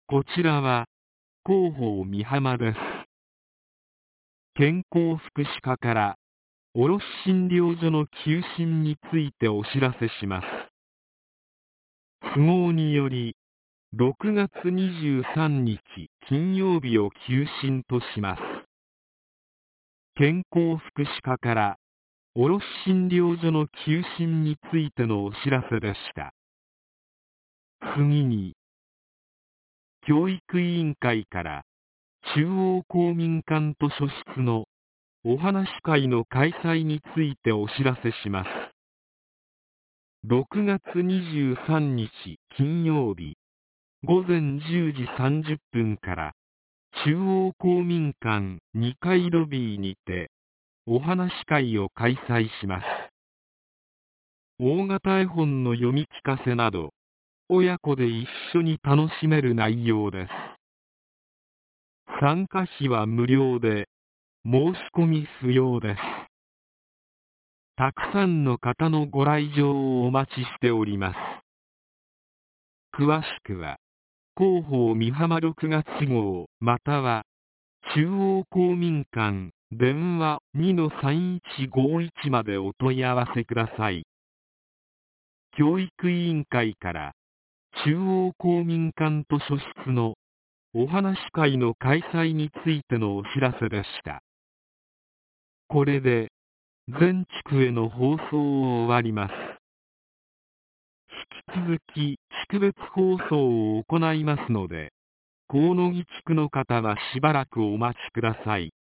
こちらは広報美浜です。健康福祉課から卸診療所の休診についてお知らせします。都合により6月23日金曜日を休診とします。健康福祉課から卸診療所の休診についてのお知らせでした。次に、教育委員会から中央公民館図書室のお話し会の開催についてお知らせします。6月23日金曜日午前10時30分から中央公民館2階ロビーにてお話し会を開催します。大型絵本の読み聞かせなど親子で一緒に楽しめる内容です。参加費は無料で申し込み不要です。たくさんの方のご来場をお待ちしております。詳しくは広報美浜6月号または中央公民館電話 2-3151 までお問い合わせください。教育委員会から中央公民館図書室のお話し会の開催についてのお知らせでした。これで全地区への放送を終わります。引き続き地区別放送を行いますので、河野木地区の方はしばらくお待ちください。